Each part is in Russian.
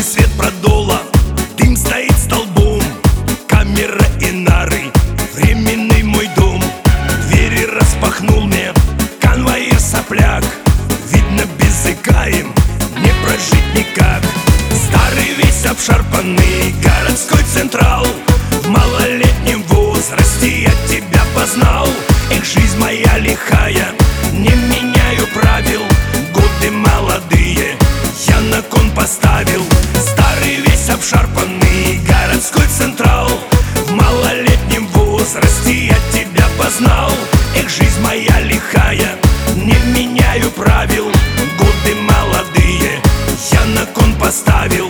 свет продула, дым стоит столбом, камера и нары, временный мой дом. Двери распахнул мне конвоир сопляк, видно, без языка им не прожить никак. Старый весь обшарпанный городской централ, в малолетнем возрасте я тебя познал. Эх, жизнь моя лихая, не меняю правил, годы молодые я на кон поставил. Старый весь обшарпанный городской централ, в малолетнем возрасте я тебя познал. Эх, жизнь моя лихая, не меняю правил, годы молодые я на кон поставил.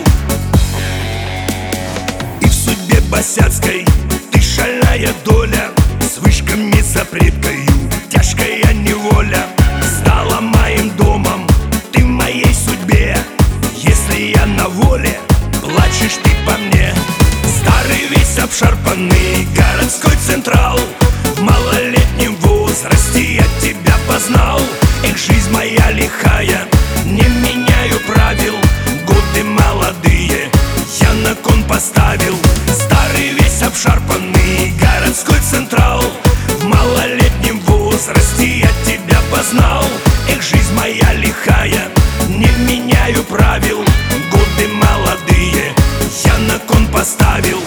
И в судьбе босяцкой ты шальная доля, с вышками запреткою тяжкая неволя стала моим домом, ты в моей судьбе. Если я на воле, плачешь ты по мне. Старый весь обшарпанный городской централ, в малолетнем возрасте я тебя познал. Эх, жизнь моя лихая, не меняю правил, годы молодые я на кон поставил. Старый весь обшарпанный городской централ, в малолетнем возрасте я тебя познал. Эх, жизнь моя лихая, не меняю правил, годы молодые я на кон поставил.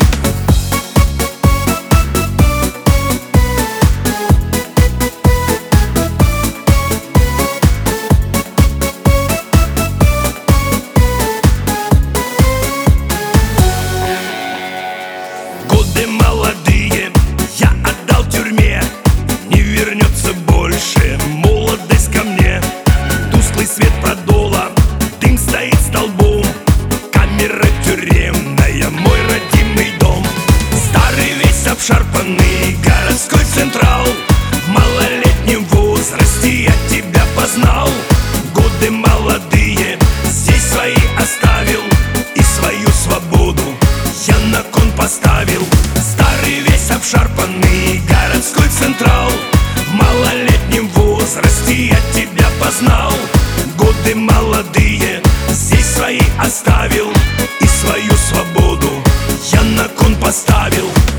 Годы молодые я отдал тюрьме, не вернется больше молодость ко мне. Тусклый свет продула, дым стоит столбом, камера тюремная, мой родимый дом. Старый весь обшарпанный городской централ, в малолетнем возрасте я тебя познал. Годы молодые здесь свои оставил, и свою свободу я на кон поставил. Старый весь обшарпанный городской централ, в малолетнем возрасте я тебя познал. Годы молодые здесь свои оставил, и свою свободу я на кон поставил.